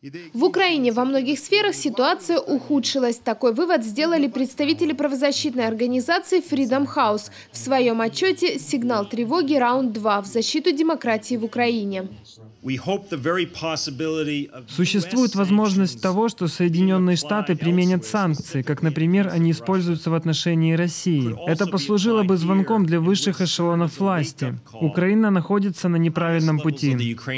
В Украине во многих сферах ситуация ухудшилась. Такой вывод сделали представители правозащитной организации Freedom House в своем отчете «Сигнал тревоги. Раунд-2» в защиту демократии в Украине. Существует возможность того, что Соединенные Штаты применят санкции, как, например, они используются в отношении России. Это послужило бы звонком для высших эшелонов власти. Украина находится на неправильном пути.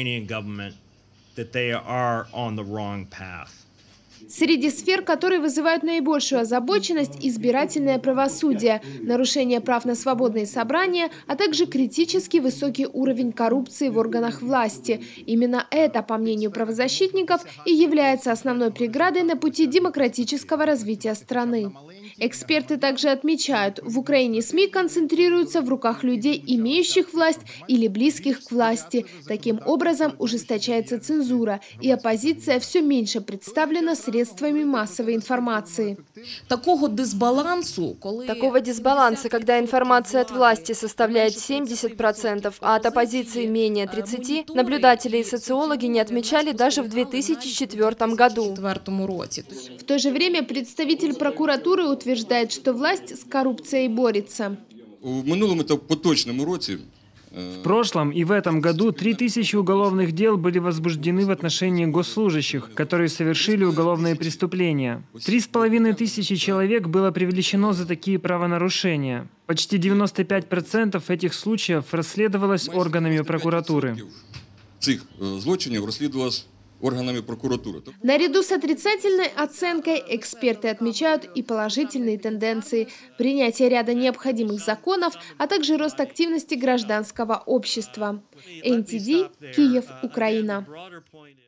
Среди сфер, которые вызывают наибольшую озабоченность, избирательное правосудие, нарушение прав на свободные собрания, а также критически высокий уровень коррупции в органах власти. Именно это, по мнению правозащитников, и является основной преградой на пути демократического развития страны. Эксперты также отмечают, в Украине СМИ концентрируются в руках людей, имеющих власть или близких к власти. Таким образом, ужесточается цензура, и оппозиция все меньше представлена средствами массовой информации. Такого дисбаланса, когда информация от власти составляет 70%, а от оппозиции менее 30%, наблюдатели и социологи не отмечали даже в 2004 году. В то же время представитель прокуратуры утверждает, что власть с коррупцией борется. В прошлом и в этом году 3000 уголовных дел были возбуждены в отношении госслужащих, которые совершили уголовные преступления. 3500 человек было привлечено за такие правонарушения. Почти 95% этих случаев расследовалось органами прокуратуры. Наряду с отрицательной оценкой эксперты отмечают и положительные тенденции: принятие ряда необходимых законов, а также рост активности гражданского общества. НТД, Киев, Украина.